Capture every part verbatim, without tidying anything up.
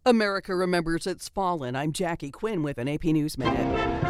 America remembers its fallen. I'm Jackie Quinn with an A P News Minute.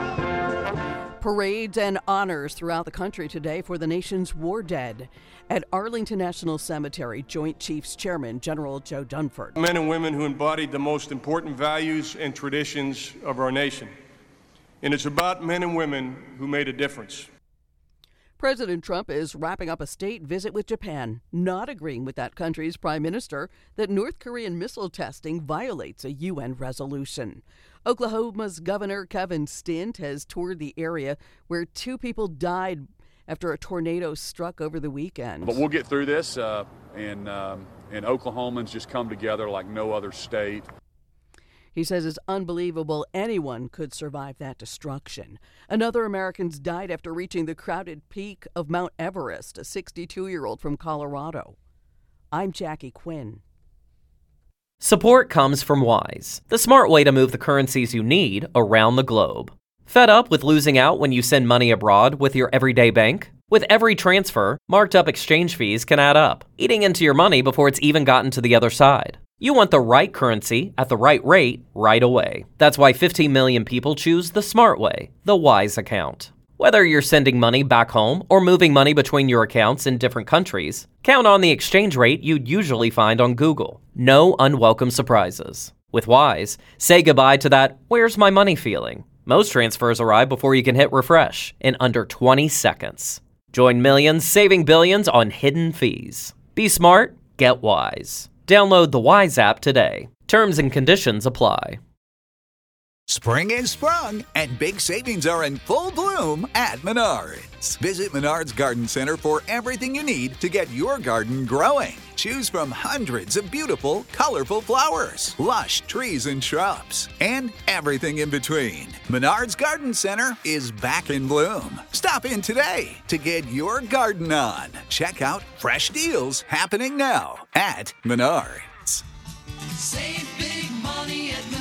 Parades and honors throughout the country today for the nation's war dead. At Arlington National Cemetery, Joint Chiefs Chairman General Joe Dunford. Men and women who embodied the most important values and traditions of our nation. And it's about men and women who made a difference. President Trump is wrapping up a state visit with Japan, not agreeing with that country's prime minister that North Korean missile testing violates a U N resolution. Oklahoma's Governor Kevin Stitt has toured the area where two people died after a tornado struck over the weekend. But we'll get through this, uh, and, um, and Oklahomans just come together like no other state. He says it's unbelievable anyone could survive that destruction. Another American's died after reaching the crowded peak of Mount Everest, a sixty-two-year-old from Colorado. I'm Jackie Quinn. Support comes from Wise, the smart way to move the currencies you need around the globe. Fed up with losing out when you send money abroad with your everyday bank? With every transfer, marked up exchange fees can add up, eating into your money before it's even gotten to the other side. You want the right currency at the right rate right away. That's why fifteen million people choose the smart way, the Wise account. Whether you're sending money back home or moving money between your accounts in different countries, count on the exchange rate you'd usually find on Google. No unwelcome surprises. With Wise, say goodbye to that "where's my money" feeling. Most transfers arrive before you can hit refresh in under twenty seconds. Join millions saving billions on hidden fees. Be smart, get Wise. Download the Wise app today. Terms and conditions apply. Spring is sprung, and big savings are in full bloom at Menards. Visit Menards Garden Center for everything you need to get your garden growing. Choose from hundreds of beautiful, colorful flowers, lush trees and shrubs, and everything in between. Menards Garden Center is back in bloom. Stop in today to get your garden on. Check out fresh deals happening now at Menards. Save big money at Menards.